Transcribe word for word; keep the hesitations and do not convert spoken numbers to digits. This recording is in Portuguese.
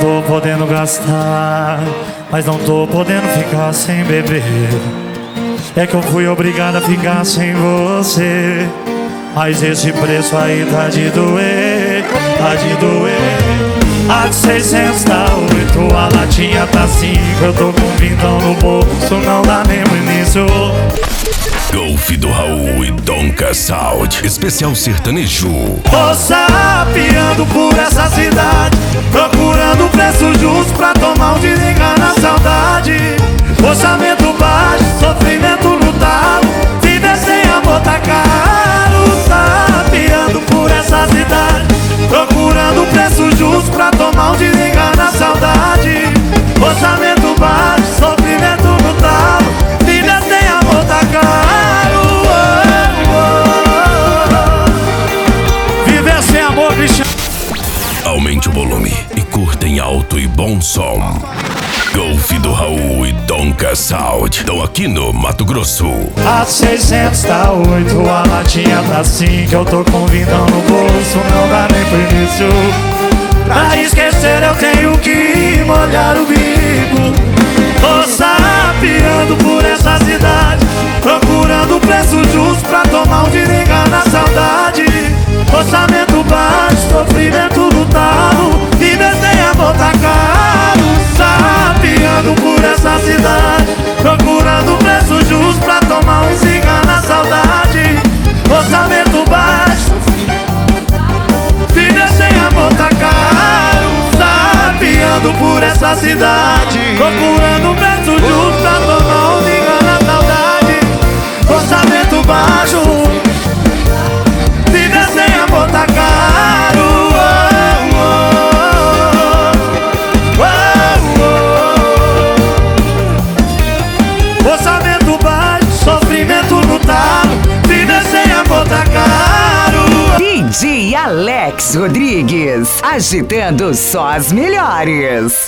tô podendo gastar, mas não tô podendo ficar sem beber. É que eu fui obrigado a ficar sem você, mas esse preço aí tá de doer, tá de doer. A de seiscentos tá oito, a latinha tá cinco. Eu tô com vintão no bolso, não dá nem pro início. Golf do Raul e Donka Sound, especial sertanejo. Tô sapeando por essa cidade, procurando o preço justo pra tomar um desligar na saudade. Orçamento baixo, sofrimento no talo, viver sem amor tá caro. Sapeando por essa cidade, procurando o preço justo pra tomar um desligar na saudade. Orçamento baixo, sofrimento no talo, viver sem amor tá caro. Oh, oh, oh. Viver sem amor, bicho. Aumente o volume e curta em alto e bom som. Golf do Raul e Donka Sound estão aqui no Mato Grosso. A seiscentos tá oito, a latinha tá cinco. Eu tô com vintão no bolso, não dá nem pro início. Pra esquecer eu tenho que molhar o bico. Tô sapeando por essa cidade, procurando o preço justo pra tomar um desligar na saudade. Orçamento baixo, sofrimento no talo, viver sem amor tá caro. Sapeando por essa cidade, procurando o preço justo pra tomar um cigarro na saudade. Orçamento baixo, viver sem amor tá caro. Sapeando por essa cidade, procurando o preço justo pra tomar um cigarro na saudade. Orçamento baixo, viver sem amor tá caro. Orçamento baixo, sofrimento no talo, viver sem amor tá caro. D J Alex Rodrigues, agitando só as melhores.